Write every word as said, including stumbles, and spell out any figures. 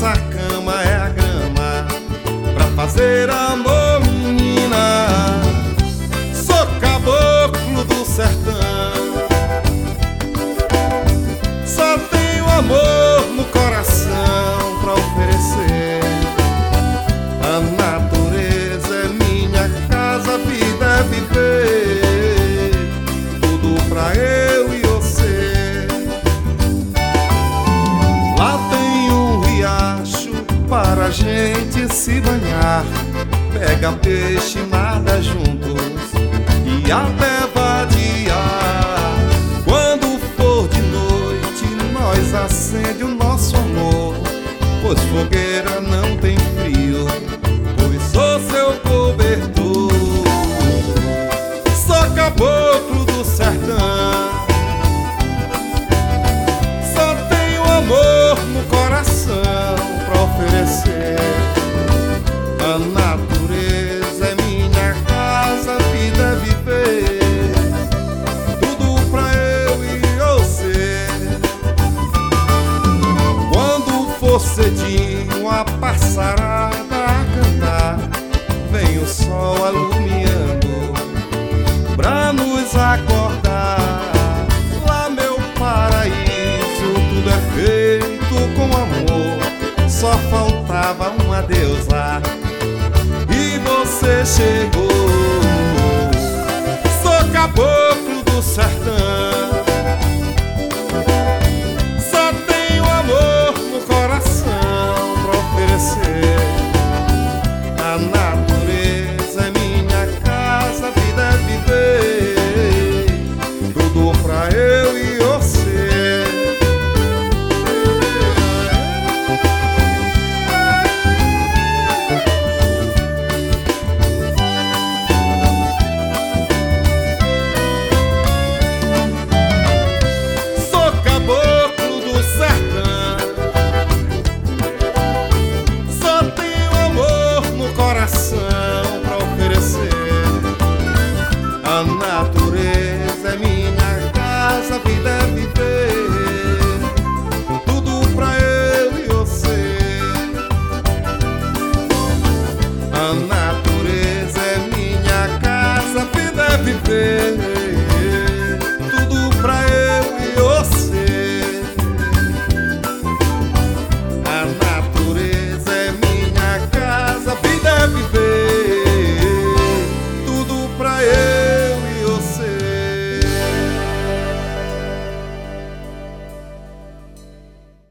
nossa cama é a grama pra fazer amor, menina. Sou caboclo do sertão, só tenho amor no coração pra oferecer. A natureza é minha casa, a vida é viver, tudo pra eu e você. Lá tem um riacho para a gente se banhar, pega peixe, nada juntos e até vadiar. Quando for de noite nós acende o nosso amor, pois fogueira não tem frio, pois sou seu cobertor. Sou caboclo do sertão, só tenho amor no coração pra oferecer. A natureza é minha casa, a vida é viver, tudo pra eu e você. Quando for cedinho a passarada a cantar, vem o sol alumiando pra nos acordar. Lá meu paraíso, tudo é feito com amor, só faltava um adeus lá e você chegou. Sou caboclo do sertão, só tenho amor no coração pra oferecer. A natureza é minha casa, a vida é viver, tudo pra eu e você. Sou caboclo do sertão, só tenho amor no coração pra oferecer. A natureza é minha casa, a vida é viver, tudo pra eu e você. A natureza é minha casa, a vida é viver,